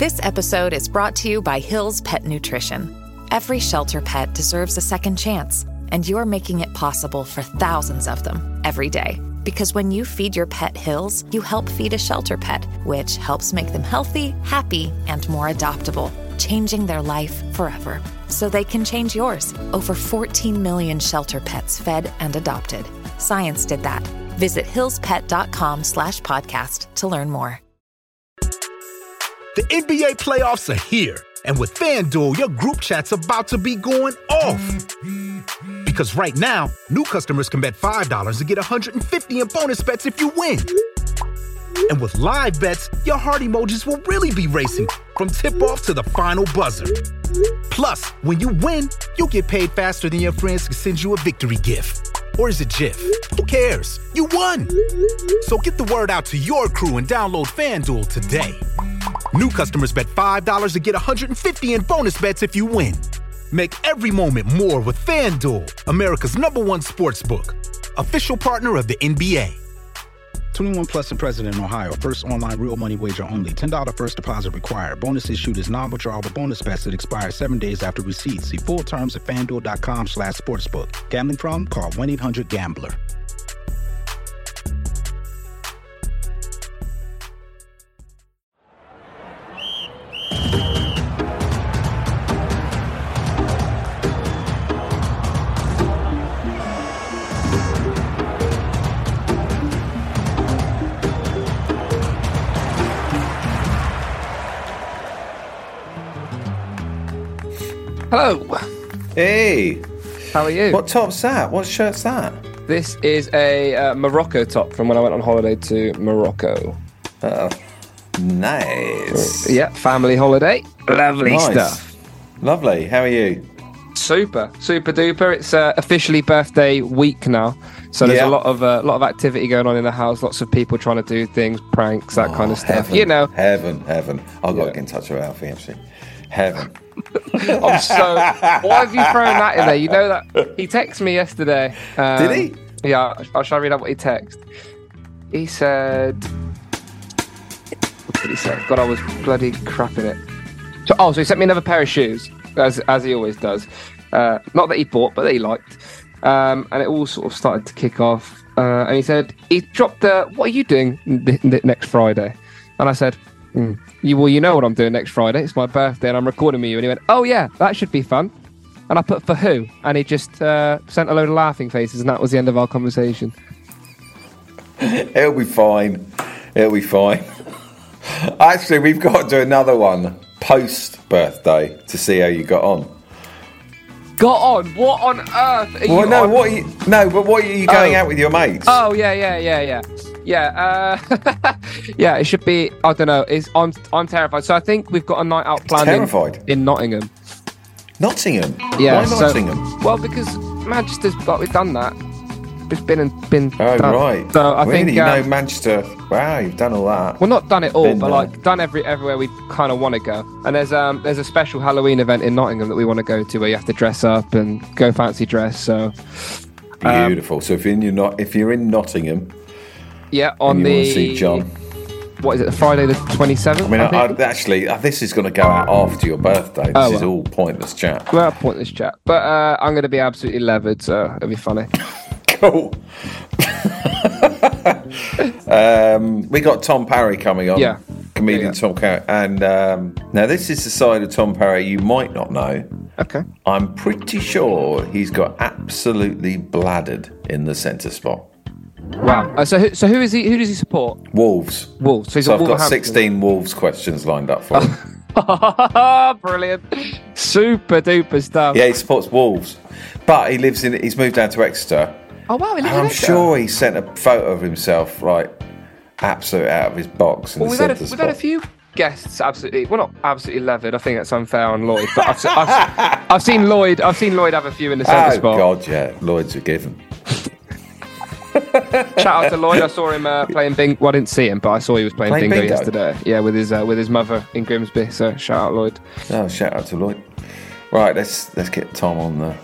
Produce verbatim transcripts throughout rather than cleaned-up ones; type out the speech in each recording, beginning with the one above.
This episode is brought to you by Hill's Pet Nutrition. Every shelter pet deserves a second chance, and you're making it possible for thousands of them every day. Because when you feed your pet Hill's, you help feed a shelter pet, which helps make them healthy, happy, and more adoptable, changing their life forever. So they can change yours. Over fourteen million shelter pets fed and adopted. Science did that. Visit hillspet.com slash podcast to learn more. The N B A playoffs are here. And with FanDuel, your group chat's about to be going off. Because right now, new customers can bet five dollars and get one hundred fifty dollars in bonus bets if you win. And with live bets, your heart emojis will really be racing from tip-off to the final buzzer. Plus, when you win, you'll get paid faster than your friends can send you a victory gift. Or is it GIF? Who cares? You won! So get the word out to your crew and download FanDuel today. New customers bet five dollars and get one hundred fifty dollars in bonus bets if you win. Make every moment more with FanDuel, America's number one sportsbook. Official partner of the N B A. twenty-one plus and present in Ohio. First online real money wager only. ten dollars first deposit required. Bonus issued is non-withdrawable bonus bets that expire seven days after receipt. See full terms at FanDuel.com slash sportsbook. Gambling problem? Call one eight hundred gambler. Hello. Hey. How are you? What top's that? What shirt's that? This is a uh, Morocco top from when I went on holiday to Morocco. Oh, nice. Yeah, family holiday. Lovely nice. stuff. Lovely. How are you? Super, super duper. It's uh, officially birthday week now, so there's yeah. a lot of a uh, lot of activity going on in the house. Lots of people trying to do things, pranks, that oh, kind of stuff. Heaven, you know, heaven, heaven. I've got yeah. to get in touch with Alfie actually. Heaven. I'm so. Why have you thrown that in there? You know that he texted me yesterday. Um, Did he? Yeah. I'll try to read out what he texted. He said. What did he say? God, I was bloody crapping it. So, oh, so he sent me another pair of shoes, as as he always does. Uh, not that he bought, but that he liked. Um, and it all sort of started to kick off. Uh, and he said he dropped the. What are you doing th- th- next Friday? And I said. Mm. You, well, you know what I'm doing next Friday. It's my birthday and I'm recording with you. And he went, oh, yeah, that should be fun. And I put, for who? And he just uh, sent a load of laughing faces. And that was the end of our conversation. It'll be fine. It'll be fine. Actually, we've got to do another one post-birthday to see how you got on. Got on? What on earth are well, you no, on? what are you, no, but what are you going oh. out with your mates? Oh, yeah, yeah, yeah, yeah. Yeah, uh, yeah, it should be, I don't know, it's, I'm I'm terrified. So I think we've got a night out planned terrified. In, in Nottingham. Nottingham? Yeah, Why so, Nottingham? Well, because Manchester's got, we've done that. It's been and been Oh, done. right. So I really? think, You um, know Manchester, wow, you've done all that. Well, not done it all, Been but there. like done every everywhere we kind of want to go. And there's um there's a special Halloween event in Nottingham that we want to go to where you have to dress up and go fancy dress. So beautiful. Um, so if you're in your not if you're in Nottingham, yeah, on and you the want to see John. What is it? Friday the twenty-seventh. I mean, I I, think? I, actually, uh, this is going to go out after your birthday. This Oh, is well. all pointless chat. Well, pointless chat, but uh, I'm going to be absolutely levered, so it'll be funny. Cool. um, we got Tom Parry coming on. Yeah. Comedian Yeah, yeah. Tom Parry. And um, now this is the side of Tom Parry you might not know. Okay. I'm pretty sure he's got absolutely bladdered in the centre spot. Wow. Uh, so who, so who is he? Who does he support? Wolves. Wolves. So, he's So a I've got Wolverhampton. sixteen Wolves questions lined up for him. Brilliant. Super duper stuff. Yeah, he supports Wolves. But he lives in, he's moved down to Exeter. Oh wow. He lives And in I'm Exeter. sure he sent a photo of himself, like, absolute out of his box in Well, the we've had, a, centre we've spot. had a few guests absolutely, well, not absolutely levered. I think that's unfair on Lloyd, but I've, se- I've, se- I've seen Lloyd. I've seen Lloyd have a few in the centre Oh, spot. God, yeah. Lloyd's a given. Shout out to Lloyd. I saw him uh, playing bingo. Well, I didn't see him, but I saw he was playing, Playing bingo, bingo? yesterday. Yeah, with his uh, with his mother in Grimsby. So shout out Lloyd. Oh, shout out to Lloyd. Right, let's let's get Tom on the.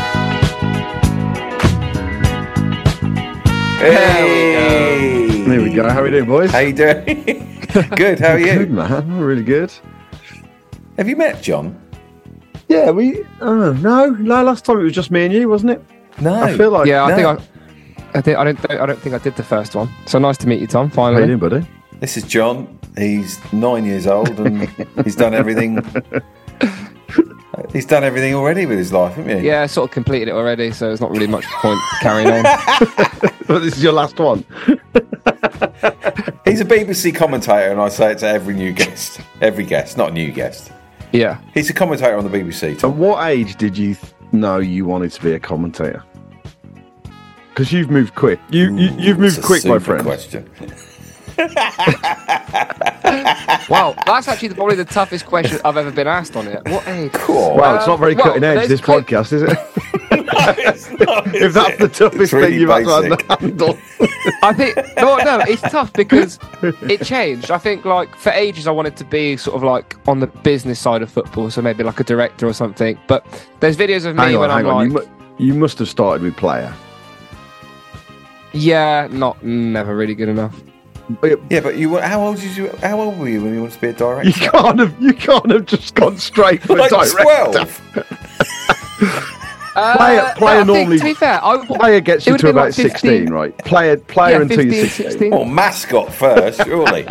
Hey! There we we go. How are we doing, boys? How you doing? Good. How are you? Good, man. Really good. Have you met John? Yeah, we. Uh, no, no. Last time it was just me and you, wasn't it? No. I feel like. Yeah, I no. think I, I, did, I don't. I don't think I did the first one. So nice to meet you, Tom. How you Finally. doing, buddy? This is John. He's nine years old and he's done everything. He's done everything already with his life, hasn't he? Yeah, sort of completed it already. So there's not really much point carrying on. But this is your last one. He's a B B C commentator, and I say it to every new guest. Every guest, not a new guest. Yeah. He's a commentator on the B B C. Tom. At what age did you th- know you wanted to be a commentator? Because you've moved quick. You, you you've moved It's a quick, my super friend. Question. Wow, that's actually the, probably the toughest question I've ever been asked on it. What age? Cool. Well, it's not very well, cutting edge, there's this clear- podcast, is it? It's not, is If that's it? the toughest It's really thing you've had basic. to handle. I think no, no, it's tough because it changed. I think like for ages I wanted to be sort of like on the business side of football, so maybe like a director or something. But there's videos of me Hang on, when hang I'm on. like, You, mu- you must have started with player. yeah, not never really good enough. Yeah, but you were. How old did you? How old were you when you wanted to be a director? You can't have. You can't have just gone straight for like director. twelve. Uh, Player- player no, I think, normally- to be fair, I, Player gets it you would've to been about like fifteen. sixteen, right? Player, player yeah, until fifteen, you're sixteen. sixteen. Well, mascot first, surely.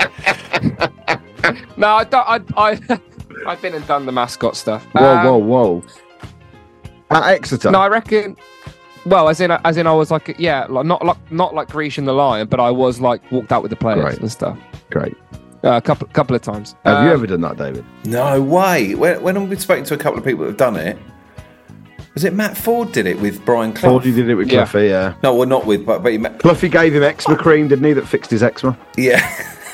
No, I don't. I, I, I've been and done the mascot stuff. Whoa, Um, whoa, whoa! At Exeter, No, I reckon. Well, as in, as in, I was like, yeah, like not like not like Grecian the Lion, but I was like walked out with the players Great. and stuff great. uh, a couple couple of times. Have you Um, ever done that, David? No way. When, when I've been speaking to a couple of people that have done it, was it Matt Ford did it with Brian Clough? Fordy did it with Yeah. Cluffy, yeah. No, well, not with, but, but he met, Cluffy gave him eczema cream, didn't he? That fixed his eczema. yeah.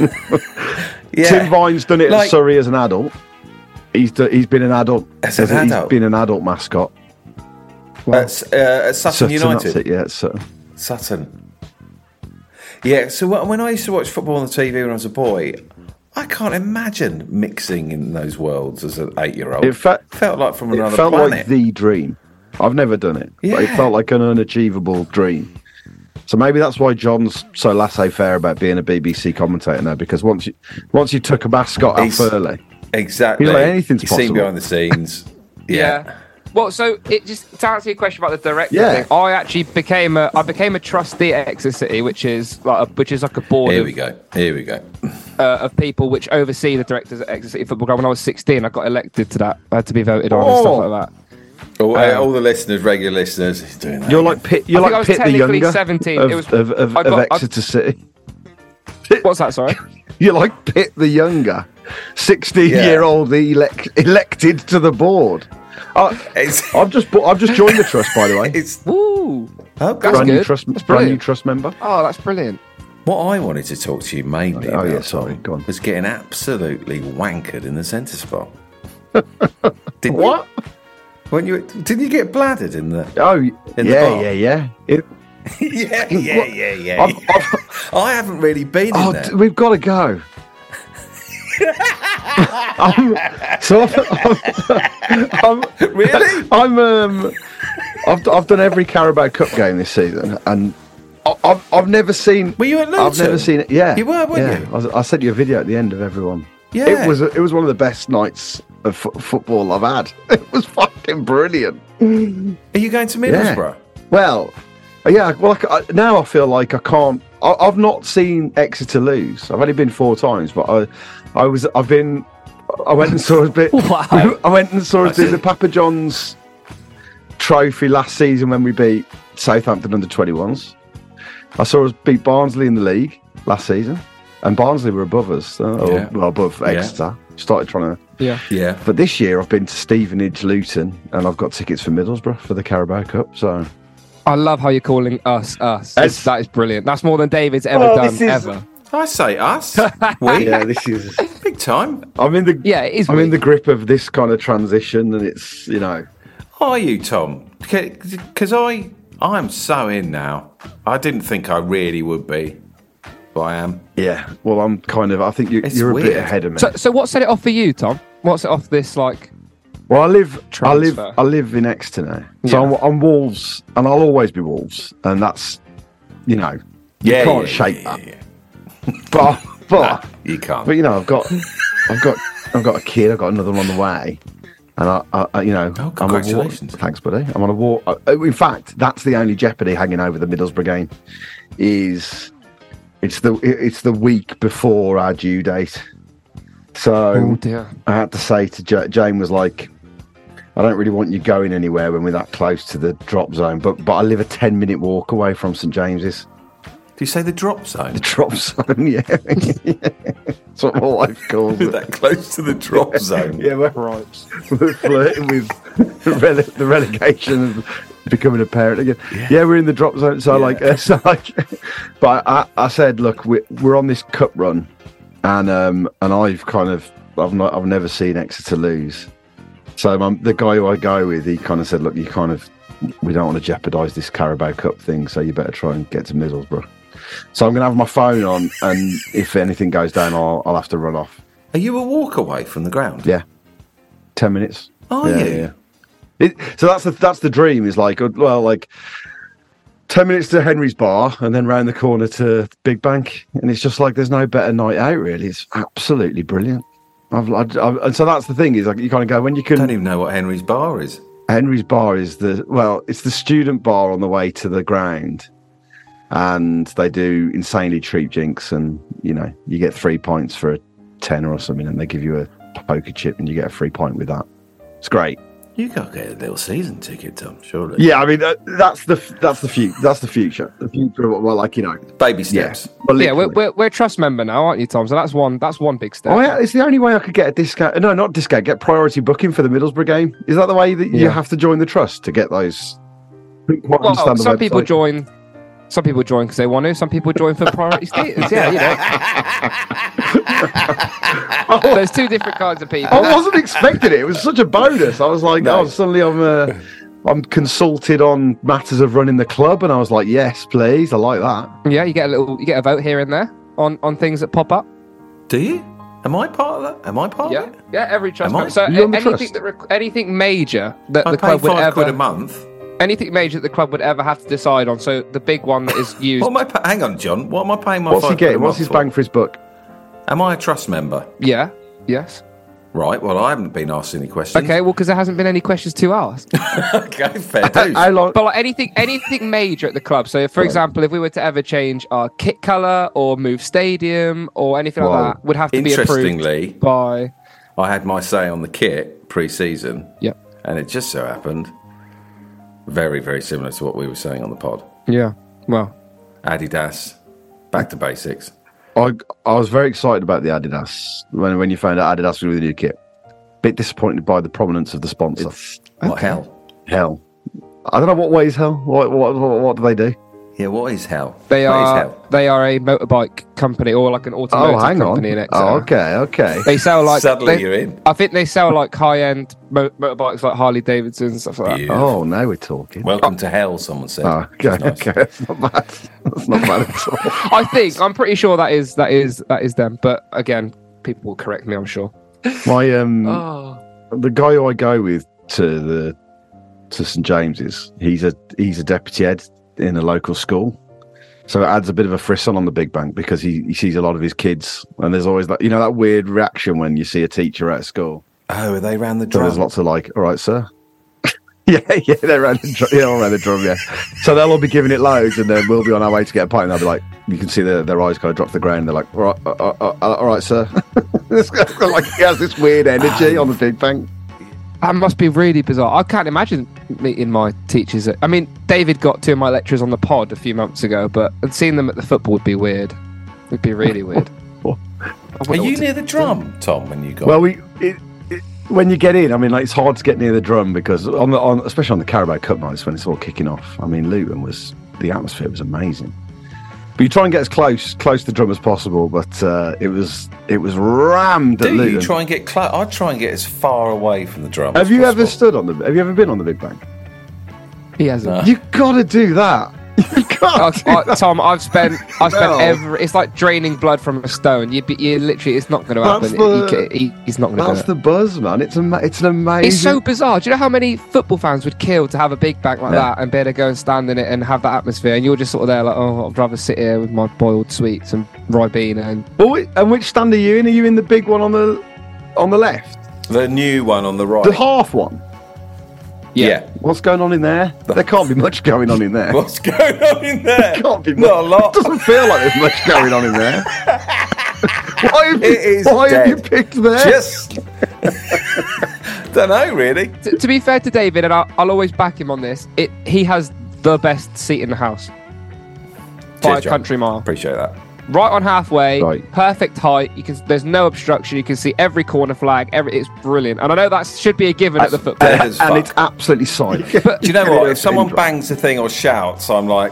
yeah. Tim Vine's done it Like- at Surrey as an adult. He's do, he's been an adult. As an he's adult? been an adult mascot. At, uh, at Sutton, United. That's it, yeah. It's Sutton. Sutton. Yeah, so wh- when I used to watch football on the T V when I was a boy, I can't imagine mixing in those worlds as an eight-year-old. It fe- felt like from It another felt planet. like the dream. I've never done it, but it Yeah. felt like an unachievable dream. So maybe that's why John's so laissez-faire about being a B B C commentator now, because once you once you took a mascot He's- off early, Exactly. He's like, anything's You've seen possible. behind the scenes. yeah. Yeah. Well, so it just to answer your question about the director Yeah. thing, I actually became a I became a trustee at Exeter City, which is like a, which is like a board Here of, we go. Here we go. uh, of people which oversee the directors at Exeter City Football Club. When I was sixteen, I got elected to that. I had to be voted on and Oh. stuff like that. All, Um, all the listeners, regular listeners, he's doing that. you're like Pitt. You're I think I like was Pitt the technically younger seventeen. of, It was- of, of, I of got- I- Exeter City. What's that? Sorry. You're like Pitt the younger, sixteen-year-old elect, elected to the board. I, It's, I've just bu- I've just joined the trust, by the way. it's Woo. oh, That's brand new good. trust, That's brand new brilliant. trust member. Oh, that's brilliant. what I wanted to talk to you mainly Oh, about, yeah, sorry, Tom, go on. was getting absolutely wankered in the centre spot. Didn't What? You? When you didn't you get bladdered in the? Oh, In the yeah, bar? yeah, yeah. It, yeah, yeah, What? yeah, yeah. I've- I've- I haven't really been in oh, there. d- we've got to go. I'm, so I'm, I'm, Really? I'm um, I've I've done every Carabao Cup game this season, and I- I've I've never seen. Were you at Luton? I've never seen it. Yeah, You were, weren't yeah. you? I, was- I sent you a video at the end of everyone. Yeah. It was it was one of the best nights of fo- football I've had. It was fucking brilliant. Are you going to Middlesbrough? Well, yeah. Well, I c- I- now I feel like I can't. I, I've not seen Exeter lose. I've only been four times, but I, I was. I've been. I went and saw a bit. Wow. I went and saw us do the Papa John's trophy last season when we beat Southampton under twenty-ones. I saw us beat Barnsley in the league last season, and Barnsley were above us, uh, or Yeah. well, above Yeah. Exeter. Started trying to. Yeah. Yeah. But this year I've been to Stevenage, Luton, and I've got tickets for Middlesbrough for the Carabao Cup. So I love how you're calling us us. That's- That is brilliant. That's more than David's ever Oh, done this is- ever. I say us. We yeah, this is. big time. I'm in the. Yeah, it is. I'm in weird. the grip of this kind of transition, and it's you know. Are you, Tom? Because I I'm so in now. I didn't think I really would be, but I am. Yeah. Well, I'm kind of. I think you, It's you're a bit weird. ahead of me. So, so what set it off for you, Tom? What set off this like? Well, I live, I live, Transfer. I live in Exeter now, so Yeah. I'm, I'm Wolves, and I'll always be Wolves, and that's, you know, you Yeah, can't yeah, shake yeah, that. yeah, but but you can't. But you know, I've got, I've got, I've got a kid. I've got another one on the way, and I, I, I you know, Oh, I'm on a congratulations. walk. Thanks, buddy. I'm on a walk. Uh, In fact, that's the only jeopardy hanging over the Middlesbrough game. Is it's the it's the week before our due date. So Oh dear. I had to say to J- Jane was like, I don't really want you going anywhere when we're that close to the drop zone, but but I live a ten minute walk away from St James's. Do you say the drop zone? The drop zone, yeah. That's what my wife calls We're it. that close to the drop zone. Yeah, we're, we're flirting with the, rele- the relegation of becoming a parent again. Yeah, yeah we're in the drop zone. So, Yeah. like, uh, so like, but I, I said, look, we're, we're on this cup run, and um, and I've kind of, I've not, I've never seen Exeter lose. So my, the guy who I go with, he kind of said, look, you kind of, we don't want to jeopardise this Carabao Cup thing, so you better try and get to Middlesbrough. So I'm going to have my phone on, and if anything goes down, I'll, I'll have to run off. Are you a walk away from the ground? Yeah, ten minutes. Are yeah, you? Yeah. It, so that's the that's the dream. Is like, well, like ten minutes to Henry's Bar, and then round the corner to Big Bank, and it's just like there's no better night out. Really, it's absolutely brilliant. I've, I've, I've, and so that's the thing is like you kind of go when you I can. don't even know what Henry's Bar is. Henry's Bar is the well, it's the student bar on the way to the ground, and they do insanely cheap drinks, and you know you get three pints for a tenner or something, and they give you a poker chip, and you get a free pint with that. It's great. You got to get a little season ticket, Tom. Surely. Yeah, I mean uh, that's the that's the future. That's the future. The future. Of, well, like you know, Baby steps. yeah. Well, Yeah, we're, literally. we're we're a trust member now, aren't you, Tom? So that's one that's one big step. Oh, yeah, it's the only way I could get a discount. No, not discount. Get priority booking for the Middlesbrough game. Is that the way that you Yeah. have to join the trust to get those? I don't quite Well, understand the some people website. join. Some people join because they want to. Some people join for priority status. Yeah, you know. There's two different kinds of people. I wasn't expecting it. It was such a bonus. I was like, No. oh, suddenly I'm uh, I'm consulted on matters of running the club, and I was like, yes, please, I like that. Yeah, you get a little, you get a vote here and there on, on things that pop up. Do you? Am I part of that? Am I part Yeah, of it? yeah, every trust. Am I? member. So You on the anything trust? that rec- anything major that I the pay club would five quid a ever, month. anything major that the club would ever have to decide on. So the big one that is used. What am I? Pa- hang on, John. What am I paying my? What's five he quid a getting? What's month his for? bang for his buck? Am I a trust member? Yeah. Yes. Right. Well, I haven't been asked any questions. Okay. Well, because there hasn't been any questions to ask. okay. Fair dues. How long? But like anything, anything major at the club. So, for example, if we were to ever change our kit color or move stadium or anything Wow. like that, would have to be approved Interestingly, by. I had my say on the kit pre-season, Yep. and it just so happened very, very similar to what we were saying on the pod. Yeah. Well. Adidas, back to basics. I I was very excited about the Adidas when when you found out Adidas was with a new kit. Bit disappointed by the prominence of the sponsor. What hell? Hell, I don't know what way is hell. What what what, what do they do? Yeah. What is hell? They What is are hell? they are a motorbike company or like an automotive Oh, hang on. company in Exeter. Oh, okay, okay. They sell like Suddenly they- you're in. I think they sell like high end mo- motorbikes like Harley Davidson and stuff like that. Beautiful. Oh, now we're talking. Welcome to hell. Someone said. Oh, okay, Which is nice. okay, that's not bad. That's not bad at all. I think I'm pretty sure that is that is that is them. But again, people will correct me. I'm sure. My um, Oh. the guy who I go with to the to St James's, he's a he's a deputy head in a local school. So it adds a bit of a frisson on the Big Bank because he, he sees a lot of his kids, and there's always that you know that weird reaction when you see a teacher at school. Oh, are they round the So drum? there's lots of like, all right, sir. yeah, yeah, they're around the drum. Yeah, all around the drum. Yeah. So they'll all be giving it loads, and then we'll be on our way to get a pint. And they'll be like, you can see their, their eyes kind of drop to the ground. They're like, all right, uh, uh, uh, all right, sir. It's got, like he has this weird energy on the Big Bank. That must be really bizarre. I can't imagine meeting my teachers. At, I mean, David got two of my lecturers on the pod a few months ago, but seeing them at the football would be weird. It'd be really weird. I Are wouldn't know you what to near the drum, Tom? When you got Well, we it, it, when you get in, I mean, like it's hard to get near the drum because on the on especially on the Carabao Cup nights when it's all kicking off. I mean, Luton was the atmosphere was amazing. But you try and get as close close to the drum as possible, but uh, it was it was rammed at do Luton. you try and get close? I try and get as far away from the drum. Have as you ever possible. stood on the? Have you ever been on the Big Bank? He hasn't. No. You got to do that. You got. I, I, Tom, I've spent, I've spent No. every. It's like draining blood from a stone. You, you literally, it's not going to That's happen. the- He, ca- he, he's not going to do That's it. the buzz, man. It's a it's an amazing. It's so bizarre. Do you know how many football fans would kill to have a big bank like Yeah. that and be able to go and stand in it and have that atmosphere? And you're just sort of there like, oh, I'd rather sit here with my boiled sweets and Ribena. And Well, wait, and which stand are you in? Are you in the big one on the on the left? The new one on the right. The half one? Yeah. What's going on in there? There can't be much going on in there. What's going on in there? Can't be Not a much. lot. It doesn't feel like there's much going on in there. Why have you, It is why have you dead. picked there? Just don't know really. to, to be fair to David, and I'll, I'll always back him on this, it he has the best seat in the house by Cheers, a John. country mile. Appreciate that. Right on halfway, Right. perfect height. You can. There's no obstruction. You can see every corner flag. Every it's brilliant. And I know that should be a given at the football. Dead as and fuck. it's absolutely psych. But Do you know what? If It's someone dangerous. bangs the thing or shouts, I'm like,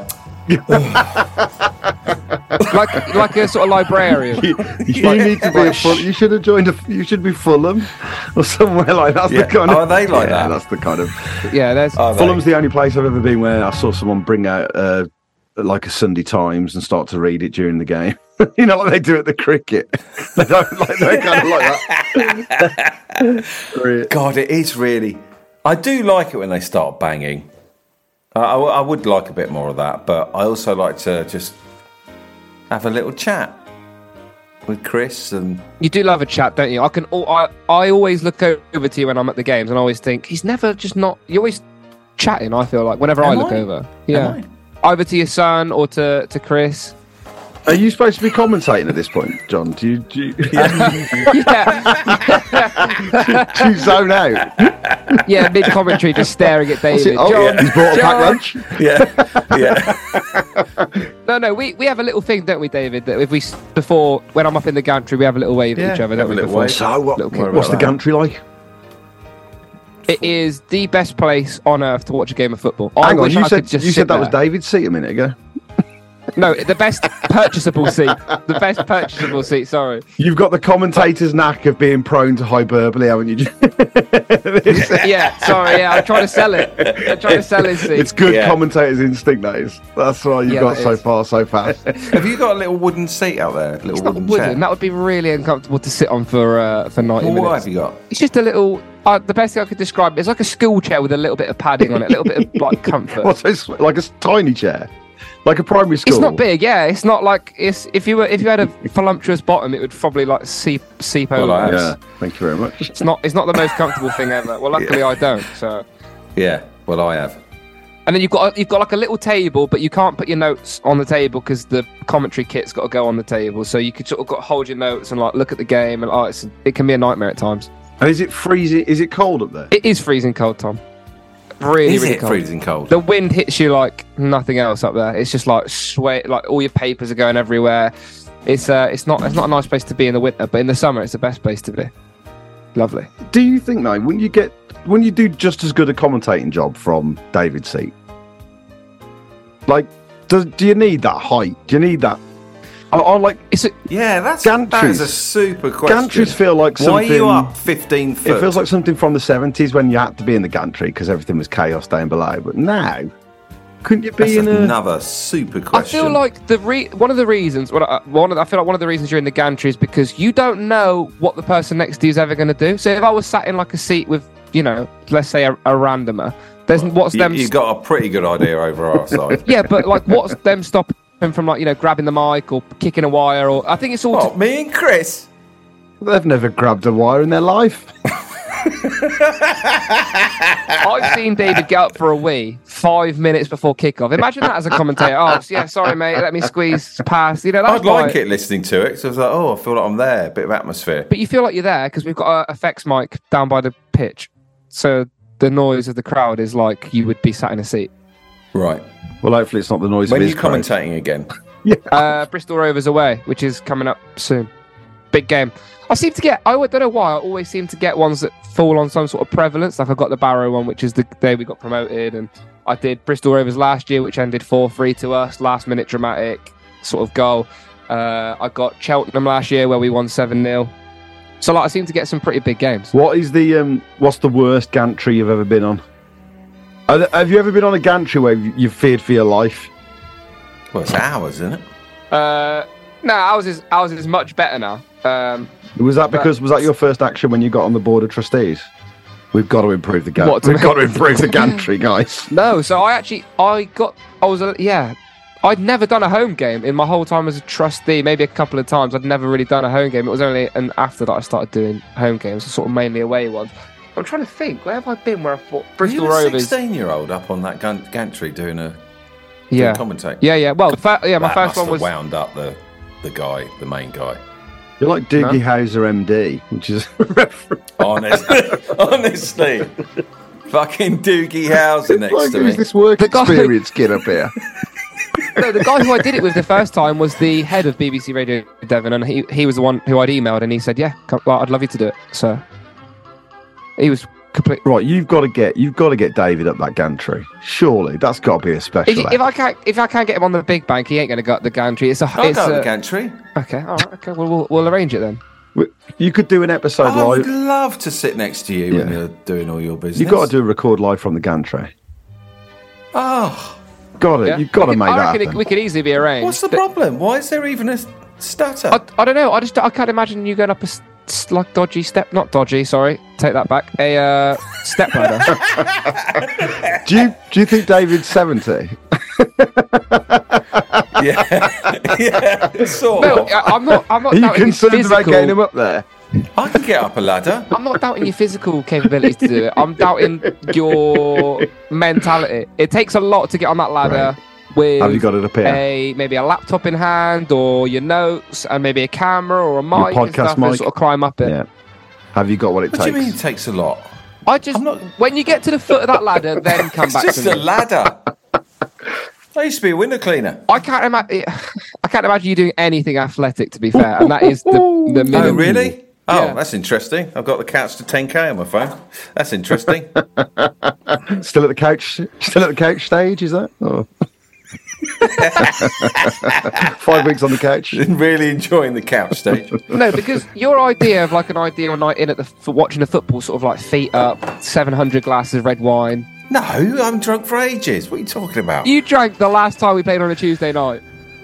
like like a sort of librarian. you need to be a full, you should have joined a you should be Fulham or somewhere like that. That's Yeah. the kind of Oh, are they like yeah, that? that's the kind of Yeah, there's. oh, they- Fulham's the only place I've ever been where I saw someone bring out uh, like a Sunday Times and start to read it during the game. You know, like they do at the cricket. They don't like they kind of like that. God, it is really. I do like it when they start banging. I, I, I would like a bit more of that, but I also like to just have a little chat with Chris and. You do love a chat, don't you? I can. al- I I always look over to you when I'm at the games, and I always think he's never just not. You're always chatting. I feel like whenever I Am look I? over, yeah, Am either to your son or to to Chris. Are you supposed to be commentating at this point, John? Do you, do you, Yeah, do you zone out? yeah. Mid commentary, just staring at What's David. it? Oh, John, he's brought a packed John. lunch. Yeah, yeah. No, no. We, we have a little thing, don't we, David? That if we s- before when I'm up in the gantry, we have a little wave Yeah, at each other. have Don't a we? little before? wave. So, what, Little kick. what's the about that? gantry like? It is the best place on earth to watch a game of football. I Hang on, wish you I said could just you sit said that was there. David's seat a minute ago. No, the best purchasable seat. The best purchasable seat. Sorry. You've got the commentator's knack of being prone to hyperbole, haven't you? Yeah, sorry. Yeah, I'm trying to sell it. I'm trying to sell his seat. It's good Yeah. commentator's instinct, that is. That's why you've Yeah, got that so is. far so fast. Have you got a little wooden seat out there? A little It's not wooden, wooden. chair? That would be really uncomfortable to sit on for uh, for ninety Well, what minutes. have you got? It's just a little. Uh, the best thing I could describe it is like a school chair with a little bit of padding on it, a little bit of like comfort. What's this? Like a s- tiny chair, like a primary school. It's not big, yeah. It's not like it's if you were if you had a voluptuous bottom, it would probably like seep seep Well, over. I have. Yeah, thank you very much. It's not it's not the most comfortable thing ever. Well, luckily I don't. So, Yeah, well, I have. and then you've got you've got like a little table, but you can't put your notes on the table because the commentary kit's got to go on the table. So you could sort of got to hold your notes and like look at the game, and oh, it's, it can be a nightmare at times. And is it freezing? Is it cold up there? It is freezing cold, Tom. Really, Is really it cold. freezing cold? The wind hits you like nothing else up there. It's just like sweat, like all your papers are going everywhere. It's uh, it's not it's not a nice place to be in the winter, but in the summer it's the best place to be. Lovely. Do you think though, when you get when you do just as good a commentating job from David's seat, like, does do you need that height? Do you need that? I, I like It's a, Yeah, that's that Gantries. is a super question. gantries. Feel like something. Why are you up fifteen foot? It feels like something from the seventies when you had to be in the gantry because everything was chaos down below. But now, couldn't you be That's in a? another super I question. feel like the re- one of the reasons. Well, uh, one of the, I feel like one of the reasons you're in the gantry is because you don't know what the person next to you is ever going to do. So if I was sat in like a seat with, you know, let's say a, a randomer, there's what's you, them. you got a pretty good idea over our side. Yeah, but like, what's them stopping from like you know grabbing the mic or kicking a wire or I think it's all. What, me and Chris? They've never grabbed a wire in their life. I've seen David get up for a wee five minutes before kickoff. Imagine that as a commentator. Oh, yeah, sorry, mate. Let me squeeze past. You know, that's I'd like why- it listening to it. So I was like, oh, I feel like I'm there. A bit of atmosphere. But you feel like you're there because we've got a effects mic down by the pitch. So the noise of the crowd is like you would be sat in a seat. Right. Well, hopefully it's not the noise When of are his you crowd. commentating again? Uh, Bristol Rovers away, which is coming up soon. Big game. I seem to get, I don't know why, I always seem to get ones that fall on some sort of prevalence. Like I got the Barrow one, which is the day we got promoted. And I did Bristol Rovers last year, which ended four three to us. Last minute dramatic sort of goal. Uh, I got Cheltenham last year where we won seven nil. So like, I seem to get some pretty big games. What is the um? What's the worst gantry you've ever been on? Are there- Have you ever been on a gantry where you- you've feared for your life? Well, it's ours, isn't it? Uh, no, ours is, ours is much better now. Um, Was that because was that your first action when you got on the board of trustees? We've got to improve the gantry. What, to We've got to improve the gantry, guys. No, so I actually I got I was a, yeah, I'd never done a home game in my whole time as a trustee. Maybe a couple of times. I'd never really done a home game. It was only an after that I started doing home games, sort of mainly away ones. I'm trying to think. Where have I been? Where I thought Bristol Were you a Rovers. sixteen-year-old up on that gan- gantry doing a Yeah. doing commentating. Yeah, yeah. Well, the fir- yeah, my That first must one have was. wound up the the guy, the main guy. You're like Doogie No? Howser M D, which is a reference. Honest, honestly, fucking Doogie Howser next Like, to who's me. this work The guy- experience kid up here? No, the guy who I did it with the first time was the head of B B C Radio Devon, and he he was the one who I'd emailed, and he said, "Yeah, come, well, I'd love you to do it." So he was complete. Right, you've got to get you've got to get David up that gantry. Surely that's got to be a special. If, if I can't if I can't get him on the big bank, he ain't going to go up the gantry. It's a. I'll it's go to a the gantry. okay, all right, okay. Well, we'll we'll arrange it then. You could do an episode I would live. love to sit next to you when Yeah. you're doing all your business. You've got to do a record live from the gantry. Oh, Got it. Yeah? You've got We to could- make I that reckon it, happen. we could easily be arranged. what's the But problem? Why is there even a stutter? I, I don't know. I just I can't imagine you going up a s- s- like dodgy step. Not dodgy. Sorry, take that back. A uh, step ladder. Do you do you think David's seventy? yeah, yeah, sort No, of. I- I'm not. I'm not. Are you doubting your concerned about physical- getting him up there? I can get up a ladder. I'm not doubting your physical capabilities to do it. I'm doubting your mentality. It takes a lot to get on that ladder with Have you got it up here? a maybe a laptop in hand or your notes and maybe a camera or a mic and podcast stuff mic? and sort of climb up it. Yeah. Have you got what it What do takes? you mean it takes a lot? I just I'm not- when you get to the foot of that ladder, then come It's back just to a me. ladder. I used to be a window cleaner. I can't imagine. I can't imagine you doing anything athletic. To be fair, and that is the the Oh, minimum. really? Oh, Yeah. that's interesting. I've got the couch to ten K on my phone. That's interesting. Still at the couch? Still at the couch stage? Is that? Or- Five weeks on the couch. Really enjoying the couch stage. No, because your idea of like an ideal night in at the for watching the football, sort of like feet up, seven hundred glasses of red wine. No, I'm drunk for ages. What are you talking about? You drank the last time we played on a Tuesday night.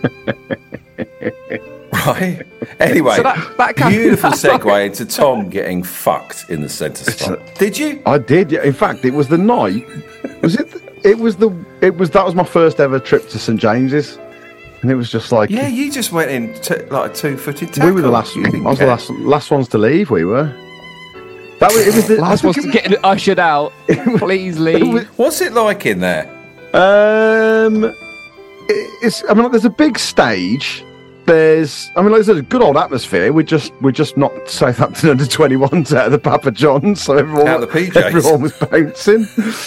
Right. Anyway, So that- that can- beautiful segue into Tom getting fucked in the centre spot. Did you? I did. Yeah. In fact, it was the night. Was it? It was the. It was that was my first ever trip to St James's, and it was just like Yeah, you just went in t- like a two-footed tackle. we were the last. You I didn't was the care. last last ones to leave. We were. That was. It was the Last I one's think to get ushered out. Please leave. What's it like in there? Um, it- it's. I mean, there's a big stage. There's. I mean, like, there's a good old atmosphere. We just. We just knocked Southampton under twenty-ones out of the Papa John's, so everyone. Out of the P Js. Everyone was bouncing.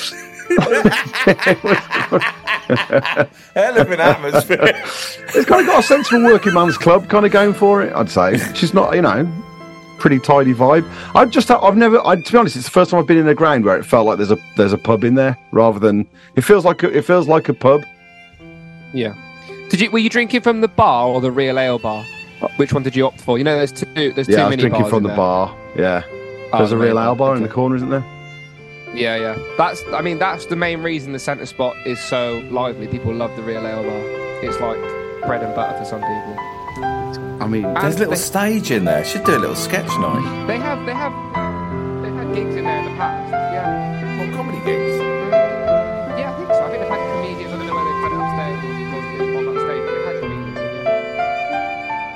Hell of an atmosphere. It's kind of got a sensible working man's club kind of going for it. I'd say. She's not. You know. Pretty tidy vibe. I've just. I've never. I, to be honest, it's the first time I've been in a ground where it felt like there's a there's a pub in there rather than. It feels like a, it feels like a pub. Yeah. Did you? Were you drinking from the bar or the real ale bar? Which one did you opt for? You know, there's two. There's Yeah, two I was mini drinking bars from in the there. bar. Yeah. Oh, There's a the real main ale bar in okay. the corner, isn't there? Yeah, yeah. That's. I mean, that's the main reason the centre spot is so lively. People love the real ale bar. It's like bread and butter for some people. I mean, And There's a little they, stage in there. Should do a little sketch night. they have. They have. They've had gigs in there in the past. Yeah. What comedy gigs? Yeah, I think so. I think they've had comedians. I don't know where they've had it upstairs or on that stage, but they've had comedians in there.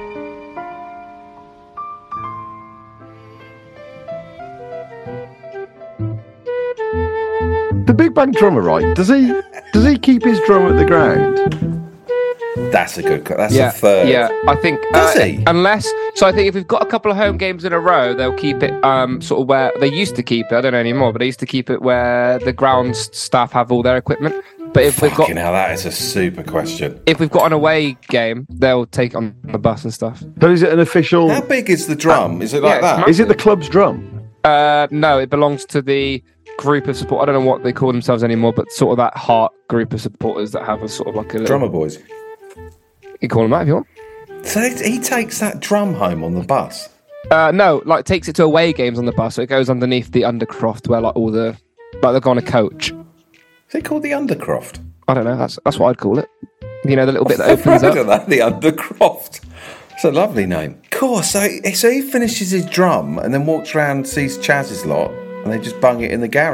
the Big Bang drummer, right? Does he does he keep his drum at the ground? That's a good. co- That's Yeah, a third. yeah. I think Does uh, he? unless so, I think if we've got a couple of home games in a row, they'll keep it um sort of where they used to keep it. I don't know anymore, but they used to keep it where the grounds staff have all their equipment. But if we've got Fucking hell, that is a super question. if we've got an away game, they'll take it on the bus and stuff. So is it an official? How big is the drum? Is it like yeah, it's that? Is it the club's drum? Uh, no, it belongs to the group of support. I don't know what they call themselves anymore, but sort of that heart group of supporters that have a sort of like a little, Drummer boys. You call them that if you want. So he takes that drum home on the bus. Uh, no, like takes it to away games on the bus, so it goes underneath the undercroft where like all the like they're on a coach. Is it called the Undercroft? I don't know. That's that's what I'd call it. You know, the little bit that I've opens heard up. of that, the Undercroft. It's a lovely name. Cool. So, so he finishes his drum and then walks around, sees Chaz's lot, and they just bung it in the garage.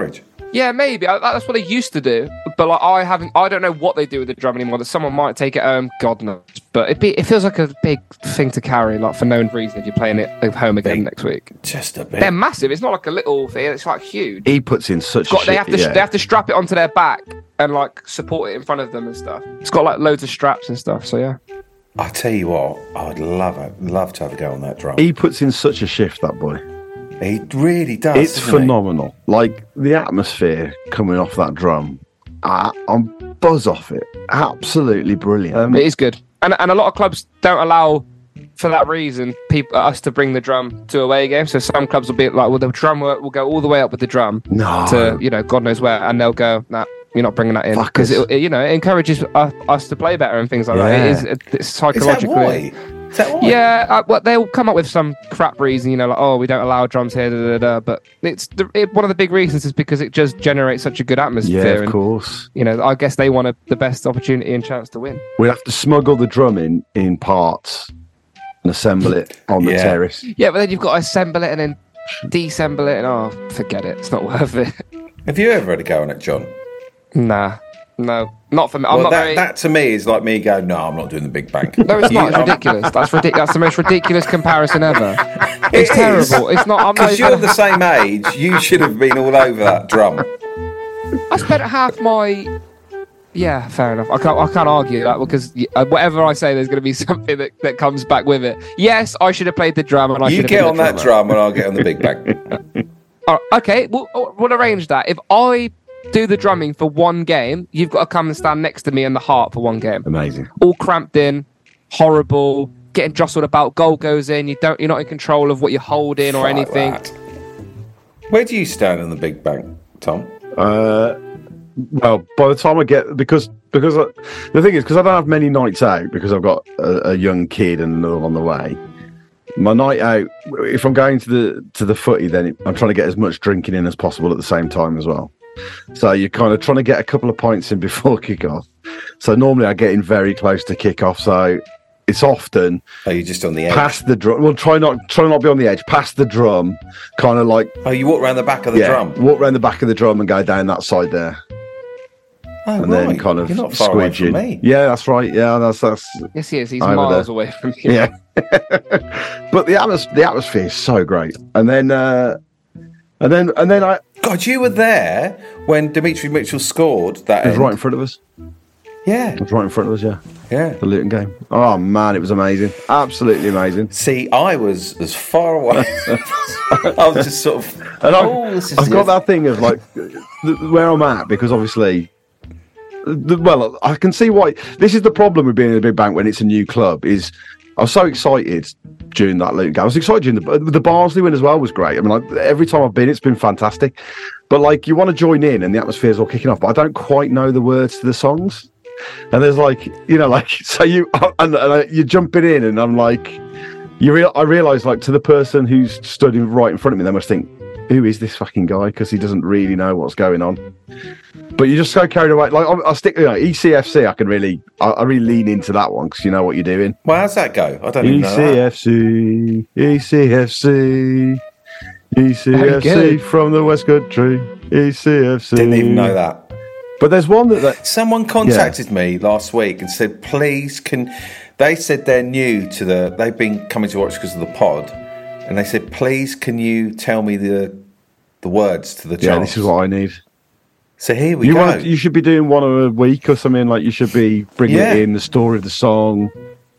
Yeah, maybe. I, that's what they used to do. But like, I haven't. I don't know what they do with the drum anymore. That someone might take it home. God knows. But it be, it feels like a big thing to carry, like for no reason. If you're playing it at home again Big. next week, Just a bit. they're massive. It's not like a little thing. It's like huge. He puts in such. Got, a they shit, have to. yeah. They have to strap it onto their back and like support it in front of them and stuff. It's got like loads of straps and stuff. So yeah. I tell you what, I would love it, love to have a go on that drum. He puts in such a shift, that boy. He really does. It's doesn't he? phenomenal. Like the atmosphere coming off that drum, I, I'm buzz off it. Absolutely brilliant. Um, It is good, and and a lot of clubs don't allow, for that reason, people us to bring the drum to away games. So some clubs will be like, well, the drum will, will go all the way up with the drum no, to you know God knows where, and they'll go, nah, you're not bringing that in because Fuckers. it, it, you know it encourages us, us to play better and things like that. Yeah. It is it's Is that psychologically. why? Is that why? Yeah, uh, well, they'll come up with some crap reason, you know, like, oh, we don't allow drums here, da, da, da, but it's the, it, one of the big reasons is because it just generates such a good atmosphere. yeah, of and, course. you know, I guess they want a, the best opportunity and chance to win. We'd have to smuggle the drum in in parts and assemble it on the Yeah. terrace. Yeah, but then you've got to assemble it and then deassemble it, and oh, forget it, it's not worth it. Have you ever had a go on it, John? Nah, no, not for me. I'm Well, not that, very. that to me is like me going, no, I'm not doing the Big Bang. No, it's not. You- It's ridiculous. That's ridiculous. That's the most ridiculous comparison ever. It's It terrible. It's not. I'm not. Because you're the same age, you should have been all over that drum. I spent half my. Yeah, fair enough. I can't. I can't argue that because uh, whatever I say, there's going to be something that, that comes back with it. Yes, I should have played the drum, and I You should have get been on the that drummer. drum and I'll get on the Big Bang. Oh, okay, we'll, we'll arrange that. If I do the drumming for one game, you've got to come and stand next to me in the heart for one game. Amazing. All cramped in, horrible, getting jostled about. Goal goes in. You don't. You're not in control of what you're holding or Fuck anything. that. Where do you stand on the Big Bang, Tom? Uh, well, by the time I get because because I, the thing is because I don't have many nights out because I've got a, a young kid and another on the way. My night out, if I'm going to the to the footy, then it, I'm trying to get as much drinking in as possible at the same time as well. So you're kind of trying to get a couple of pints in before kick-off. So normally I get in very close to kick-off. So it's often Are you just on the edge? past the drum. Well, try not try not be on the edge. Past the drum, kind of like Oh, you walk around the back of the yeah, drum? walk around the back of the drum and go down that side there, Oh, and right. then kind of You're not far away squidge from in. me. Yeah, that's right. Yeah, that's that's Yes, he is. He's Over miles there. away from you. yeah. But the atmos- the atmosphere is so great, and then uh, and then and then I God, you were there when Dimitri Mitchell scored that it was end. right in front of us. Yeah, It was right in front of us. Yeah, yeah. the Luton game. Oh man, it was amazing. Absolutely amazing. See, I was as far away. I was just sort of. And I've, oh, this is I've got that thing of like th- where I'm at because obviously, the, well, I can see why. This is the problem with being in a big bank when it's a new club. Is I was so excited during that Luton game. I was excited during the the Barnsley win as well was great. I mean, like every time I've been, it's been fantastic. But like you want to join in and the atmosphere's all kicking off, but I don't quite know the words to the songs. And there's like you know, like so you and, and I, you're jumping in, and I'm like. You real, I realise, like, to the person who's stood in, right in front of me, they must think, who is this fucking guy? Because he doesn't really know what's going on. But you just so carried away. Like, I'll, I'll stick, you know, E C F C, I can really, I, I really lean into that one because you know what you're doing. Well, how's that go? I don't even know that. E C F C, E C F C, E C F C Very good. from the West Country, E C F C. Didn't even know that. But there's one that, that Someone contacted me last week and said, please, can. They said they're new to the. They've been coming to watch because of the pod. And they said, please, can you tell me the the words to the yeah, chants? this is what I need. So here we You go. want, you should be doing one a week or something. Like you should be bringing Yeah. it in the story of the song.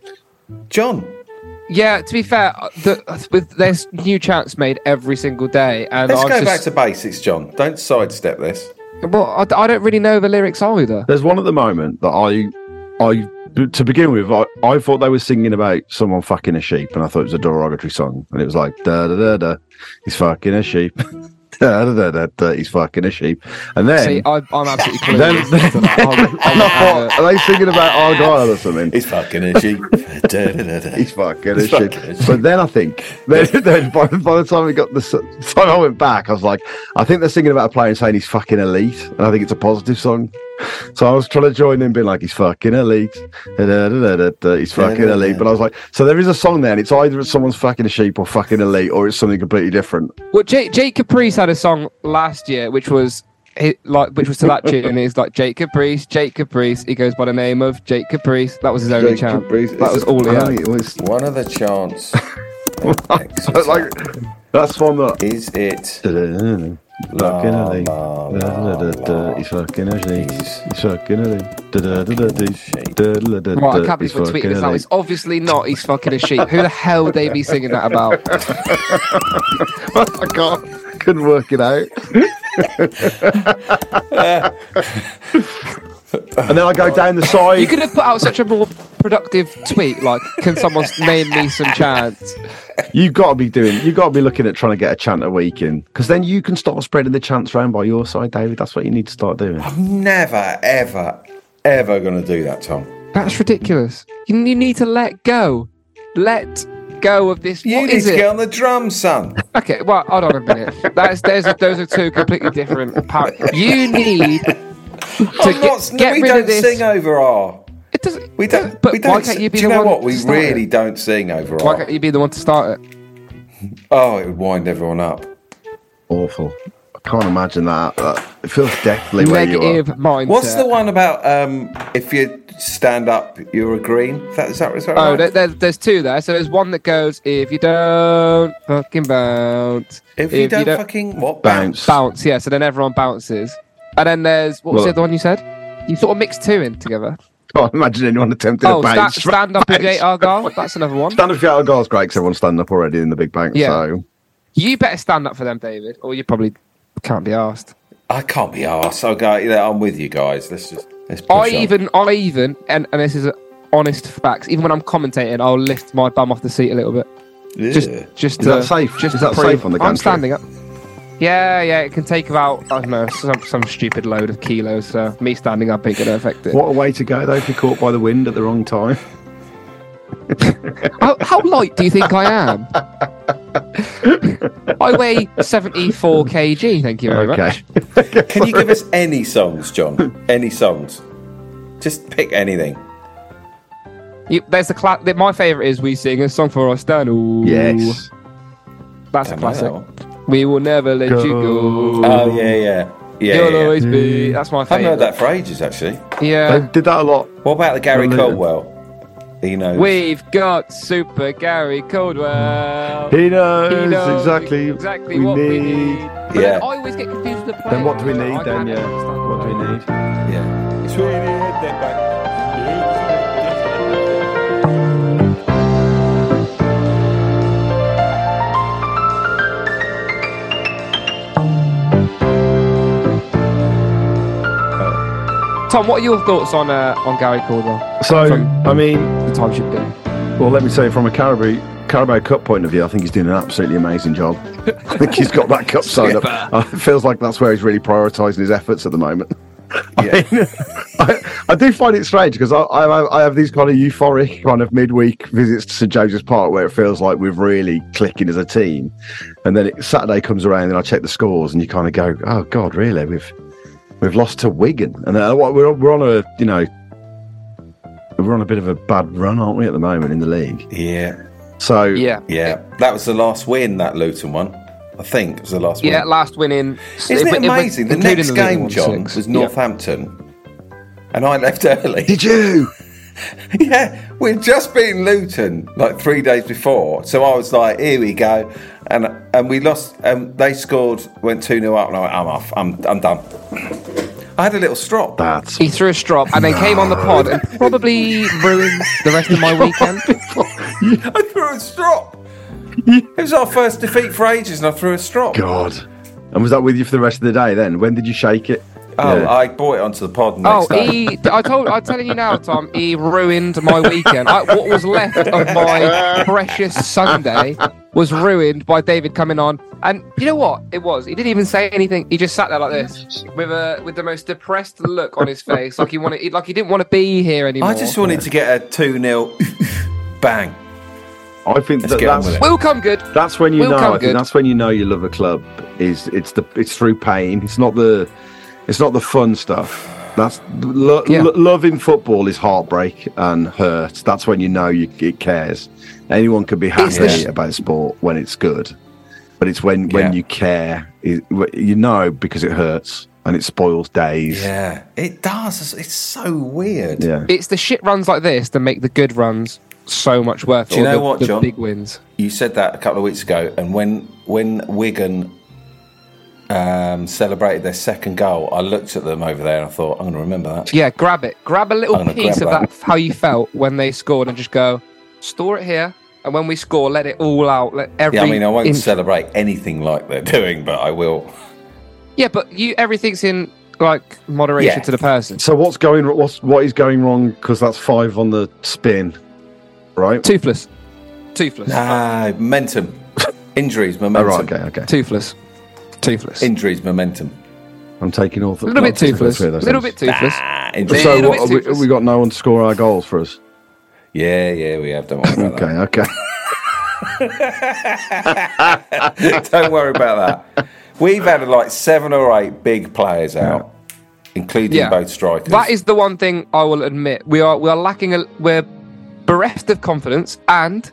John, Yeah, to be fair, the, with there's new chants made every single day, and let's I've go just, back to basics, John. Don't sidestep this. well, I, I don't really know the lyrics either. There's one at the moment that I, I to begin with, I, I thought they were singing about someone fucking a sheep, and I thought it was a derogatory song, and it was like da da da da, he's fucking a sheep, da da da da, da he's fucking a sheep, and then. See, I, I'm absolutely then, clueless then, to that. I'll- I'll and I have thought, are they singing about Argyle or something? He's fucking a sheep. Da, da, da, da. He's fucking a He's sheep. fucking a sheep. But then I think, then, then by, by the time we got the s- time I went back, I was like, I think they're singing about a player and saying he's fucking elite, and I think it's a positive song. So I was trying to join in, being like, he's fucking elite, da, da, da, da, da, he's fucking elite. But I was like, so there is a song there, and it's either someone's fucking a sheep or fucking elite, or it's something completely different. Well, Jake, Jake Caprice had a song last year, which was It, like, which was to that tune, is like Jake Caprice, Jake Caprice. He goes by the name of Jake Caprice. That was his only Jake chant. Caprice. That was all he Oh, had. it was One of the chants. like that's one that. Is it? Fucking La, early. la, la, la. He's fucking early. He's- He's fucking early. Right, I can't believe we're tweeting this out. It's obviously not He's fucking a sheep. Who the hell would they be singing that about? I can't. Couldn't work it out. And then I go down the side. You could have put out such a more productive tweet, like, can someone name me some chants? You've got to be doing. You've got to be looking at trying to get a chant a week in, because then you can start spreading the chants around by your side, David. That's what you need to start doing. I'm never, ever, ever going to do that, Tom. That's ridiculous. You, you need to let go. Let go of this. You What need is to it? get on the drums, son. Okay, well, hold on a minute. That's there's those are two completely different. Par- you need to I'm get, not, get we rid don't of this. sing over our. It doesn't. We don't. But we don't. why can't you be do you the know one what? We to start really it? don't sing over Why our. can't you be the one to start it? Oh, it would wind everyone up. Awful. I can't imagine that. That- It feels deathly where you Negative are. mindset. What's the one about? Um, if you stand up, you're a green. Is that, is that, is that Oh, right? there, there's there's two there. So there's one that goes, if you don't fucking bounce, if you don't, fucking what Bounce. bounce, yeah. So then everyone bounces. And then there's what was Well- the other one you said? You sort of mixed two in together. Can't imagine anyone attempting Oh, a sta- bounce. stand up and Bounce. J R Gar. That's another one. Stand up for J R is great because everyone's standing up already in the big bank. Yeah. So You better stand up for them, David, or you probably can't be asked. I can't be arsed. I'll go. Yeah, I'm with you guys. Let's just let's push I on. even, I even, and, and this is honest facts. Even when I'm commentating, I'll lift my bum off the seat a little bit. Just, Yeah. just Is to, that safe? Just Is to that prove- safe on the I'm gantry? standing up. Yeah, yeah. It can take about I don't know some some stupid load of kilos. So me standing up ain't gonna affect it. what a way to go though if you're caught by the wind at the wrong time. How, how light do you think I am? I weigh seventy-four kilograms. Thank you very Okay. much. Can you give us any songs, John? Any songs? Just pick anything. You, there's the cla- the, my favourite is we sing a song for our stand. Yes. That's a Don't know that classic. one. We will never let you go. Oh yeah, yeah, yeah. You'll yeah. always be. That's my I haven't favourite. heard that for ages, actually. Yeah. They did that a lot. What about the Gary Well, yeah. Caldwell? He knows. We've got Super Gary Caldwell. He knows, He knows exactly, exactly we what we need. need. But Yeah. then I always get confused with the player. Then what do we need I then? can't Yeah. understand What do we player. need? Yeah. It's really head that back. Tom, what are your thoughts on uh, on Gary Caldwell? So, From- I mean, The time should be. well, let me say from a Carabao, Carabao Cup point of view, I think he's doing an absolutely amazing job. I think he's got that cup side up. Uh, it feels like that's where he's really prioritising his efforts at the moment. I, mean, I, I do find it strange because I, I, I have these kind of euphoric kind of midweek visits to St James's Park where it feels like we're really clicking as a team, and then it, Saturday comes around and I check the scores and you kind of go, oh God, really? We've we've lost to Wigan, and uh, what- we're we're on a you know we're on a bit of a bad run, aren't we, at the moment in the league? Yeah. So Yeah. Yeah. That was the last win, that Luton one. I think it was the last Yeah, win. last win in. Isn't it amazing? The including next the game, Luton John, six. was Yeah. Northampton. And I left early. did you? Yeah, we'd just beaten Luton like three days before, so I was like, "Here we go," and and we lost. And they scored, went two nil up, and I went, "I'm off. I'm I'm done." I had a little strop. That's He threw a strop and then came on the pod and probably ruined the rest of my weekend. I threw a strop. It was our first defeat for ages, and I threw a strop. God. And was that with you for the rest of the day? Then when did you shake it? Oh, Yeah. I brought it onto the pod. The Oh, next day. he! I told. I'm telling you now, Tom. He ruined my weekend. I, what was left of my precious Sunday was ruined by David coming on. And you know what? It was. He didn't even say anything. He just sat there like this, with a with the most depressed look on his face, like he wanted, like he didn't want to be here anymore. I just wanted to get a two nil bang. I think Let's that get on that's, with it. We'll come good. that's when you We'll know. come I think good. that's when you know you love a club. Is it's the it's through pain. It's not the it's not the fun stuff. That's lo- Yeah. lo- love in football is heartbreak and hurt. That's when you know you, it cares. Anyone can be It's happy the sh- about sport when it's good, but it's when when Yeah. you care. It, you know because it hurts. and it spoils days. Yeah, it does. It's so weird. Yeah. It's the shit runs like this that make the good runs so much worth it. Do you know the, what, the John? big wins. You said that a couple of weeks ago, and when when Wigan um, celebrated their second goal, I looked at them over there and I thought, I'm going to remember that. Yeah, grab it. Grab a little I'm gonna piece of grab that, how you felt when they scored, and just go, store it here, and when we score, let it all out. Let every Yeah, I mean, I won't inch- celebrate anything like they're doing, but I will. Yeah, but you everything's in like moderation Yeah. to the person. So what's going? What's what is going wrong? Because that's five on the spin, right? Toothless. Toothless. Nah, momentum. Injuries, Oh, momentum. right. Okay. Okay. Toothless. Toothless. Injuries, momentum. I'm taking all. a little bit toothless. A little bit toothless. Ah, injuries. So Little what? bit Have we, toothless. we got no one to score our goals for us. Yeah, yeah, we have. Don't worry about Okay. Okay. that. Don't worry about that. We've had like seven or eight big players out, including Yeah. both strikers. That is the one thing I will admit. We are we are lacking a we're bereft of confidence, and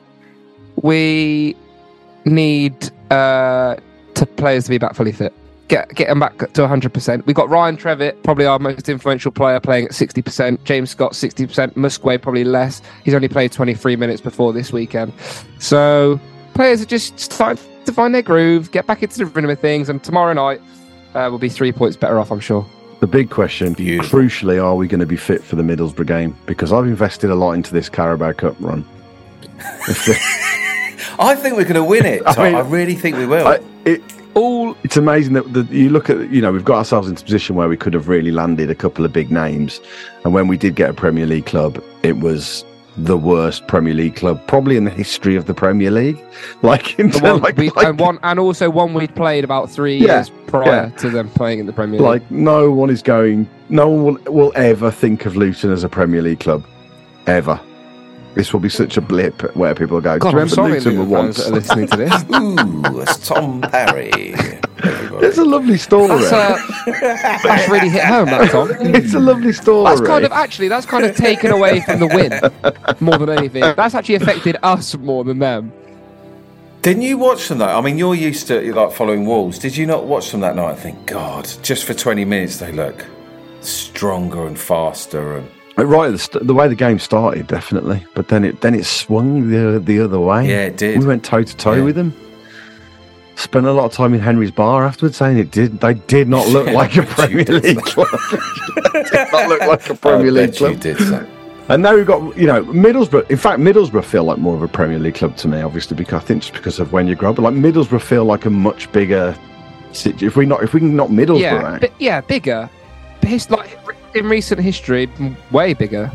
we need uh, to players to be back fully fit. Get get them back to one hundred percent. We've got Ryan Trevitt, probably our most influential player, playing at sixty percent. James Scott, sixty percent. Musquay, probably less. He's only played twenty-three minutes before this weekend. So players are just starting to find their groove, get back into the rhythm of things, and tomorrow night uh, we'll be three points better off, I'm sure. The big question, Beautiful. crucially, are we going to be fit for the Middlesbrough game? Because I've invested a lot into this Carabao Cup run. If the- I think we're going to win it. I Tom. I, mean, really think we will. I, it, All it's amazing that the, you look at, you know, we've got ourselves into a position where we could have really landed a couple of big names. And when we did get a Premier League club, it was the worst Premier League club probably in the history of the Premier League. Like, in The terms- one like, we, like, and one, and also one we'd played about three Yeah, years prior yeah. to them playing in the Premier League. like no one is going, no one will, will ever think of Luton as a Premier League club, ever. This will be such a blip where people go, God, do you I'm remember sorry, Luton were Luton fans once? that are listening to this. Ooh, it's Tom Parry. Everybody. It's a lovely story. That's, uh, that's really hit home, that Tom. It's a lovely story. That's kind of actually that's kind of taken away from the win more than anything. That's actually affected us more than them. Didn't you watch them though? I mean, you're used to like following Wolves. Did you not watch them that night? and think, God, just for twenty minutes they look stronger and faster and. Right, the, st- the way the game started, definitely, but then it then it swung the the other way. Yeah, it did. We went toe to toe Yeah. with them. Spent a lot of time in Henry's bar afterwards, saying it did. They did not look Yeah, like a I bet Premier you did League say. club. They did not look like a Premier I League bet you club. did so. And now we've got, you know, Middlesbrough. In fact, Middlesbrough feel like more of a Premier League club to me, obviously, because I think just because of when you grow up. But like Middlesbrough feel like a much bigger. situ- If we not, if we can knock Middlesbrough Yeah, out, bi- yeah, bigger. But his, like in recent history, m- way bigger.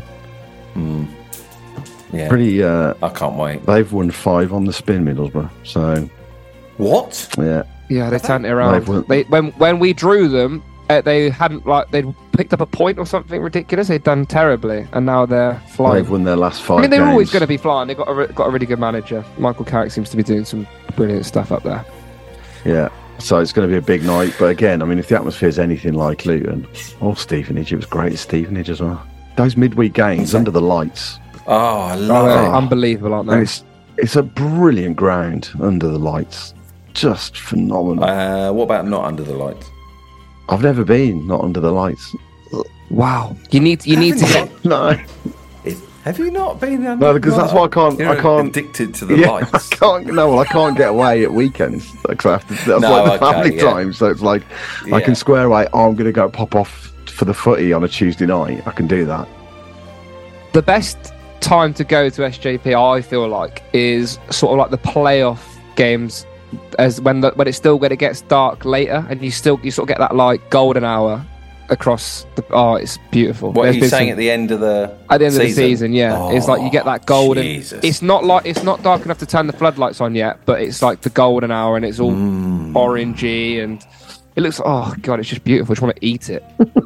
Yeah, pretty. Uh, I can't wait. they've won five on the spin, Middlesbrough. So What? yeah, Yeah, they turned it They've around. won- They when when we drew them, uh, they hadn't like they'd picked up a point or something ridiculous. They'd done terribly, and now they're flying. they've won their last five. I mean, they're games. always going to be flying. They've got a re- got a really good manager. Michael Carrick seems to be doing some brilliant stuff up there. Yeah. So it's going to be a big night. But again, I mean, if the atmosphere is anything like Luton or Stevenage, it was great at Stevenage as well. Those midweek games under the lights. Oh, I Oh, love they're it. unbelievable, aren't And they? it's, it's a brilliant ground under the lights. Just phenomenal. Uh, what about not under the lights? I've never been not under the lights. Wow, you need you need to get. No. Is- Have you not been under? No, because that's why I can't- You're I can't- addicted to the Yeah, lights. I can't. No, well, I can't get away at weekends. Because I have to, that's No, like the okay, family yeah. time. So it's like I Yeah. can square away. Oh, I'm going to go pop off for the footy on a Tuesday night. I can do that. The best time to go to S J P, I feel like, is sort of like the playoff games, as when the, when it's still when it gets dark later, and you still you sort of get that like golden hour across the. Oh, it's beautiful. What are There's you been saying some- at the end of the At the end season? of the season, yeah, it's like you get that golden. Jesus. It's not like it's not dark enough to turn the floodlights on yet, but it's like the golden hour, and it's all Mm. orangey, and it looks. Oh god, it's just beautiful. I just want to eat it.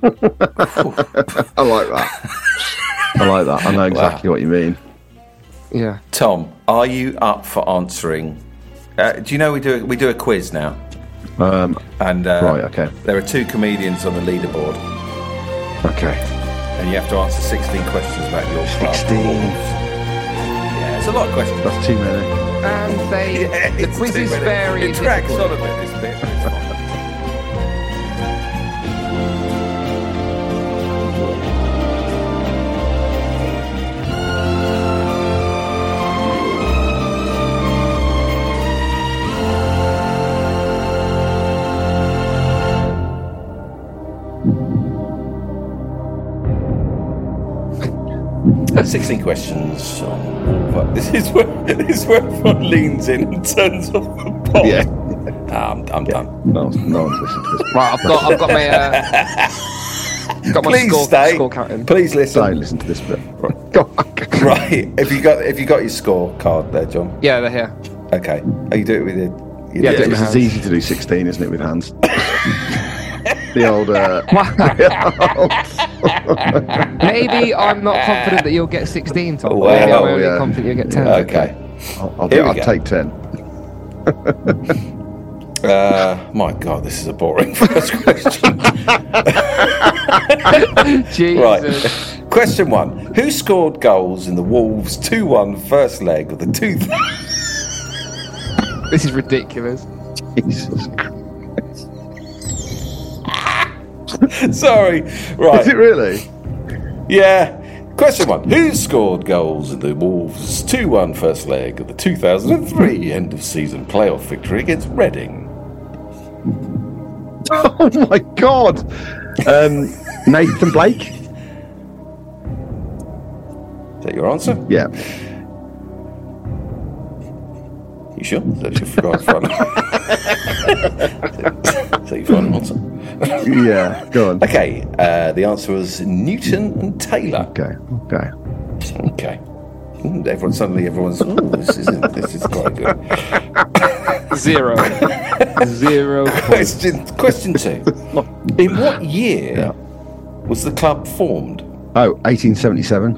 I like that. I like that. I know exactly what you mean. Yeah. Tom, are you up for answering? Uh, do you know we do we do a quiz now? Um, And uh, Right, okay. There are two comedians on the leaderboard, okay. and you have to answer sixteen questions about your club. sixteen. Yeah, it's a lot of questions. That's too many. And they Yeah, the it's quiz too is many. very It tracks difficult. on a bit. This bit. It's fine. sixteen questions. On, but this is where this is where everyone leans in and turns off the pod. Yeah. Ah, I'm, I'm Yeah. done. No, no one's listening to this. Right, I've got, I've got my, uh, got my Please score, stay. score counting. Please listen. Don't listen to this bit. Right. Go on. Right. Have you got Have you got your score card there, John? Yeah, they're here. Okay. Oh, you do it with your. your Yeah, Yeah, do it with it's hands. easy to do sixteen, isn't it, with hands? The old. Uh, Maybe I'm not confident that you'll get sixteen, Tom. Wow, Maybe I'm only yeah. confident you'll get ten. Okay. I'll, I'll, Here do, we I'll go. take ten. Uh, my God, this is a boring first question. Jesus. Right. Question one. Who scored goals in the Wolves two one first leg of the two thousand? This is ridiculous. Jesus Christ. Sorry. Right. Is it really? Yeah. Question one. Who scored goals in the Wolves two one first leg of the two thousand three end of season playoff victory against Reading? Oh my God. Um, Nathan Blake? Is that your answer? Yeah. You sure? Is that your final final? Is that your final answer? Yeah. Go on. Okay. Uh, the answer was Newton and Taylor. Okay. Okay. Okay. Mm, everyone suddenly everyone's. Oh, this isn't. This is quite good. Zero. Zero. Question question two. In what year Yeah. was the club formed? Oh, eighteen seventy-seven.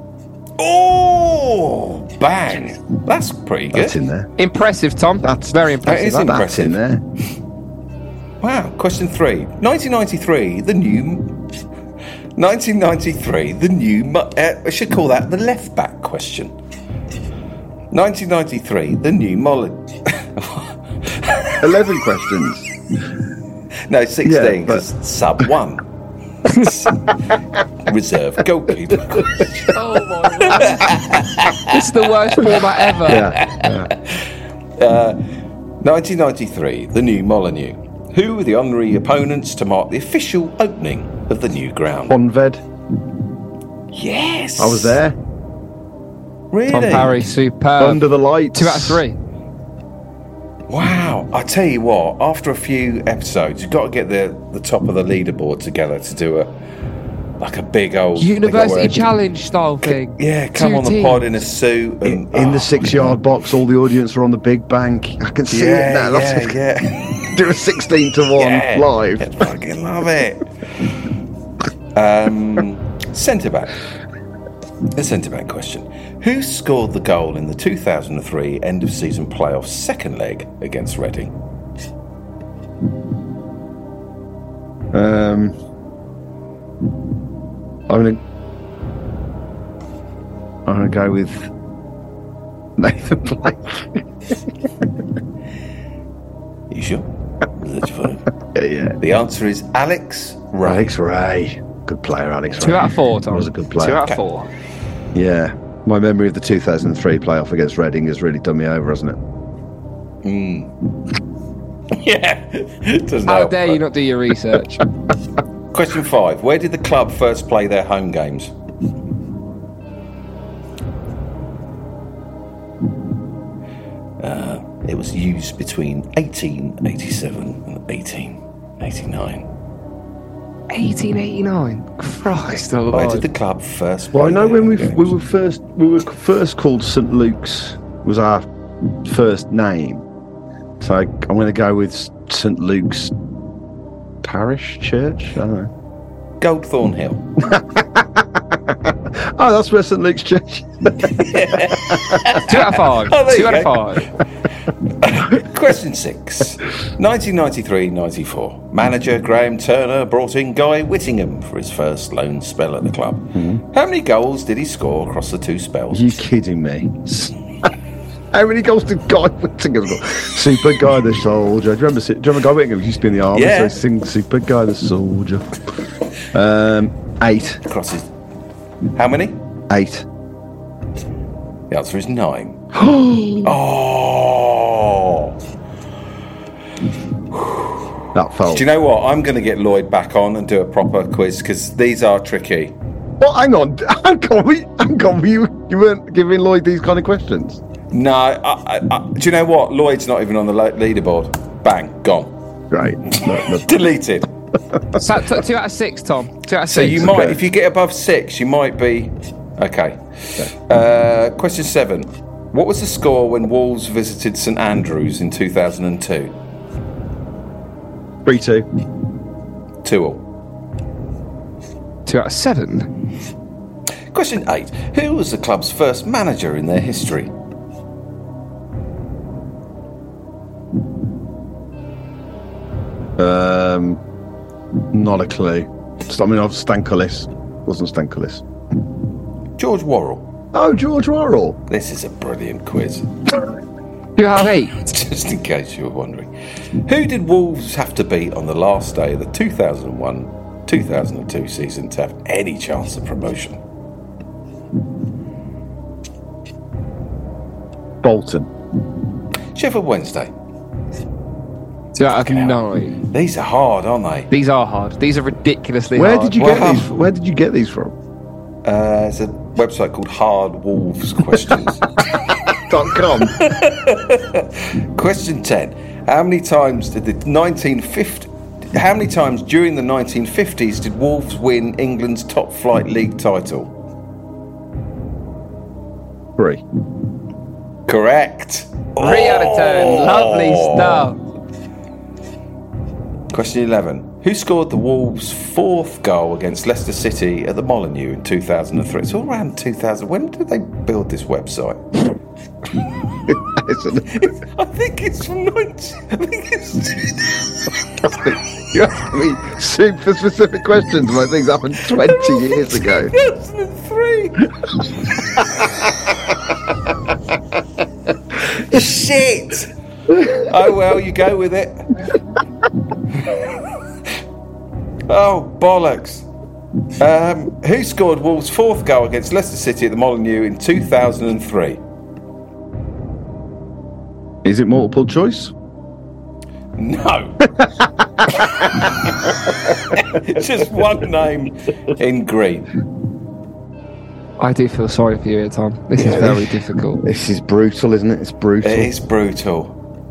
Oh, bang! That's pretty good. That's in there. Impressive, Tom. That's- very That impressive. is That's impressive. in there. Wow. Question three. nineteen ninety-three. The new. nineteen ninety-three. The new. mu- Uh, I should call that the left back question. nineteen ninety-three. The new Molly. eleven questions. No, sixteen. Yeah, but- 'cause sub one. Reserve goalkeeper. Oh my God. This is the worst format ever. Yeah. yeah. nineteen ninety-three, the new Molineux. Who were the honorary opponents to mark the official opening of the new ground? Bonved. Yes, I was there. Really? Tom Parry, superb. Under the lights. Two out of three. Wow! I tell you what. After a few episodes, you've got to get the the top of the leaderboard together to do a like a big old University like a- challenge style thing. Yeah, come Two on the teams. pod in a suit In, and in oh, the six-yard box, all the audience are on the big bank. I can see it Yeah, now. That's yeah, yeah. do a sixteen to one Yeah, live. I fucking love it. Um, centre back. The centre back question. Who scored the goal in the two thousand three end of season playoff second leg against Reading? Um, I'm gonna, I'm gonna go with Nathan Blake. You sure? Is that your vote? Yeah, yeah. The answer is Alex Ray. Alex Ray, good player. Alex Ray. Two out of four, Tom. Was a good player. Two out Okay. of four. Yeah, my memory of the two thousand three playoff against Reading has really done me over, hasn't it? Yeah. Doesn't How help, dare but- you not do your research? Question five. Where did the club first play their home games? Uh, it was used between eighteen eighty-seven and eighteen eighty-nine. eighteen eighty-nine. Christ alive. Where did the club first play Well, I know their when we home we games? were first we were first called Saint Luke's was our first name, so I, I'm going to go with Saint Luke's Parish Church. I don't know. Goldthorn Hill. Oh, that's where Saint Luke's Church. Two out of five. Oh, there Two you out of go. five. Question six. nineteen ninety-three ninety-four. Manager Graham Turner brought in Guy Whittingham for his first loan spell at the club. How many goals did he score across the two spells? Are you kidding me? How many goals did Guy Whittingham got? Super Guy the Soldier. Do you remember, do you remember Guy Whittingham? He used to be in the army, Yeah. so sing Super Guy the Soldier. Um, eight. Across his... How many? Eight. The answer is nine. Oh! That felt. Do you know what? I'm going to get Lloyd back on and do a proper quiz because these are tricky. Well, hang on, hang on, we, hang on. You, you weren't giving Lloyd these kind of questions. No, I, I, I, do you know what? Lloyd's not even on the le- leaderboard. Bang, gone. Great. No, no. Deleted. So, t- two out of six, Tom. Two out of So six. you might, okay. if you get above six, you might be okay. Uh, question seven: what was the score when Wolves visited St Andrews in two thousand two? Three two. Two all. Two out of seven. Question eight: who was the club's first manager in their history? Um, not a clue. I mean, I've Stankulis. Wasn't Stankulis. George Worrell. Oh, George Worrell. This is a brilliant quiz. Two out of eight. Just in case you were wondering. Who did Wolves have to beat on the last day of the two thousand one two thousand two season to have any chance of promotion? Bolton. Sheffield Wednesday. Two out of nine. These are hard, aren't they? These are hard. These are ridiculously Where hard. did you Well, get these? Where did you get these from? Uh, it's a website called Hard Wolves Questions. Dot com. Question ten. How many times did the nineteen fifty How many times during the nineteen fifties did Wolves win England's top flight league title? Three. Correct. Three out of ten. Lovely stuff. Question eleven. Who scored the Wolves' fourth goal against Leicester City at the Molineux in two thousand three? It's all around two thousand. When did they build this website? I think it's from nineteen. I think it's. You ask me super specific questions about things happened twenty years ago. two thousand three. Shit. Oh well, you go with it. Oh, bollocks. Um, who scored Wolves' fourth goal against Leicester City at the Molineux in two thousand three? Is it multiple choice? No. Just one name in green. I do feel sorry for you here, Tom. This is very difficult. This is brutal, isn't it? It's brutal. It is brutal.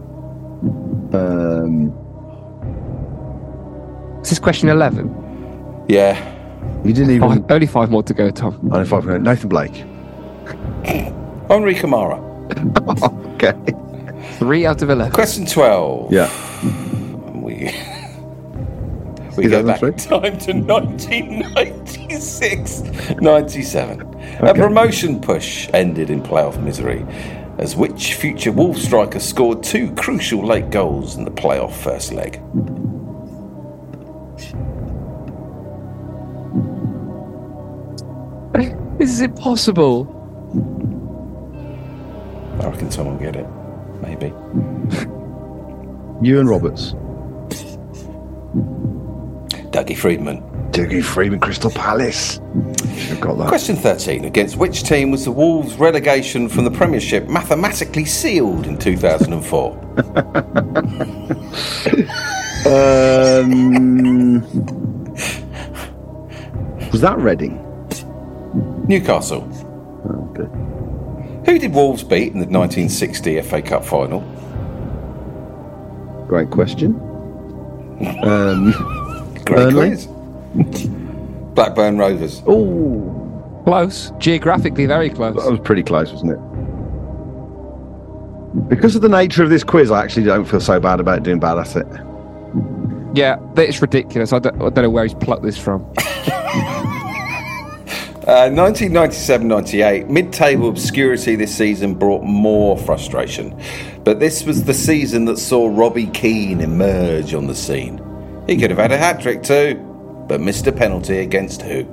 Um, This is question eleven. Yeah. you didn't even. Five, only five more to go, Tom. I don't know if I've got Nathan Blake. Henri Camara. Okay. Three out of eleven. Question twelve. Yeah. We, we go back in two thousand three? time to nineteen ninety-six ninety-seven. A promotion push ended in playoff misery as which future Wolves striker scored two crucial late goals in the playoff first leg? This is impossible. I reckon someone will get it. Maybe. Ewan Roberts. Dougie Freedman. Dougie Freeman, Crystal Palace. Should have got that. Question thirteen. Against which team was the Wolves' relegation from the Premiership mathematically sealed in two thousand four? um, was that Reading? Newcastle. Oh, okay. Who did Wolves beat in the nineteen sixty F A Cup final? Great question. Um, Great Burnley? quiz. Blackburn Rovers. oh, Close. Geographically very close. that was pretty close, wasn't it? Because of the nature of this quiz, I actually don't feel so bad about doing bad at it. Yeah, it's ridiculous. I don't, I don't know where he's plucked this from. Uh, nineteen ninety-seven ninety-eight, mid-table obscurity this season brought more frustration. But this was the season that saw Robbie Keane emerge on the scene. He could have had a hat-trick too, but missed a penalty against who?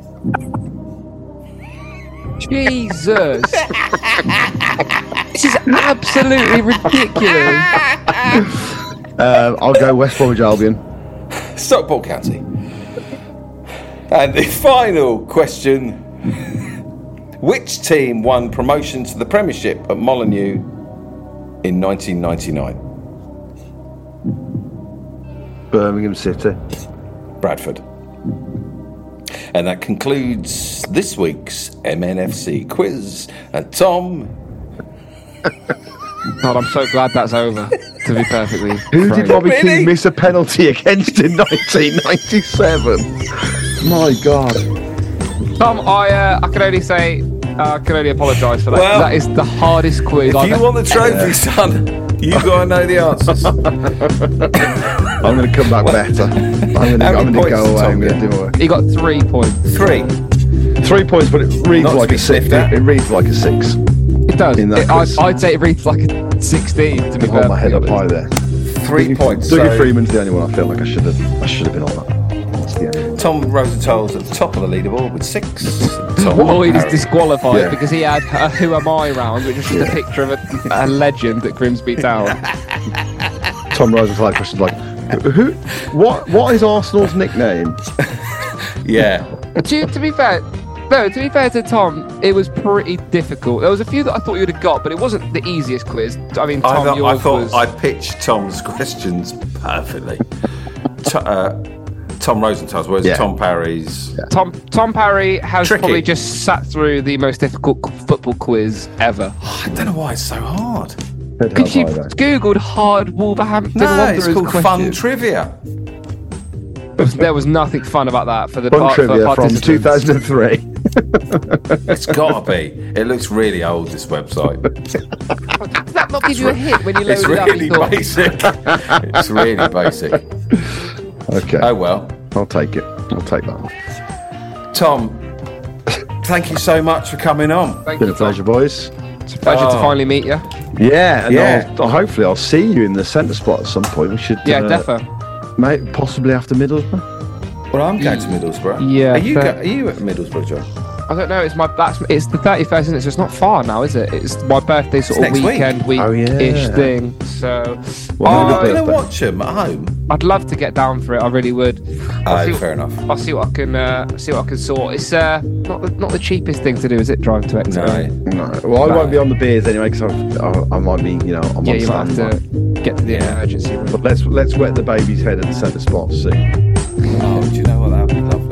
Jesus! This is absolutely ridiculous. Uh, I'll go West Bromwich Albion. Stockport County. And the final question. Which team won promotion to the Premiership at Molineux in nineteen ninety-nine? Birmingham City. Bradford. And that concludes this week's M N F C quiz. And Tom... God, I'm so glad that's over, to be perfectly Who frank. did Robbie Really? Keane miss a penalty against in nineteen ninety-seven? My God. Tom, I, uh, I can only say, uh, I can only apologise for that. Well, that is the hardest quiz If I've you ever- want the trophy, son, you got to know the answers. I'm going to come back better. I'm going to How I'm many going to go points away. did I'm Tom going to do it. He got three points. Three. Three points, but it reads Not to like be a six. sniffed at. It reads like a six. It does. In that It, I'd, quiz. I'd say it reads like a sixteen, to be Hold my head up perfectly high honest. there. Three points. Dougie So Freeman's the only one I feel like I should have. I should have been on that. That's the only one. Tom Rosenthal's at the top of the leaderboard with six. Tom Lloyd is Harris- disqualified Yeah. because he had a Who Am I round, which was just a picture of a, a legend at Grimsby Town. Tom Rosenthal questions like, who? What? What is Arsenal's nickname? Yeah. to, to be fair, no, to be fair to Tom, it was pretty difficult. There was a few that I thought you'd have got, but it wasn't the easiest quiz. I mean, I Tom, thought, I, yours thought was... I pitched Tom's questions perfectly. T- uh, Tom Rosenthal's, whereas Yeah. Tom Parry's. Tom Tom Parry has Tricky. probably just sat through the most difficult c- football quiz ever. I don't know why it's so hard. Because you googled hard Wolverhampton No, Wanderers it's called question. Fun Trivia. There was nothing fun about that for the Fun part, for trivia from participants. two thousand three. It's got to be. It looks really old, this website. Does that not give you a hint when you load It's it up? really You thought, basic. It's really basic. Okay. Oh, well. I'll take it. I'll take that one. Tom, thank you so much for coming on. Thank Been you, a pleasure, Tom. boys. It's a pleasure to Oh. finally meet you. Yeah, and Yeah. I'll, hopefully I'll see you in the centre spot at some point. We should. Yeah, uh, defo. Mate, possibly after Middlesbrough. Well, I'm going to Middlesbrough. Yeah, Are you, fair. go- are you at Middlesbrough, John? I don't know. It's my that's it's the thirty-first, isn't it? So it's not far now, is it? It's my birthday sort It's of next week. weekend, week Oh, yeah. ish thing. So Well, Oh, happy I'm going to birthday. watch them at home. I'd love to get down for it. I really would. I'll Oh, see- fair enough. I'll see what I can uh, see what I can sort. It's uh, not the, not the cheapest thing to do, is it? Drive to Exeter. No. No. Well, I No. won't be on the beers anyway because I, I might be, you know, I'm Yeah, on you might have standby. to get to the Yeah. emergency room. But let's let's wet the baby's head at the centre spot. See. Oh, do you know what? That would be lovely.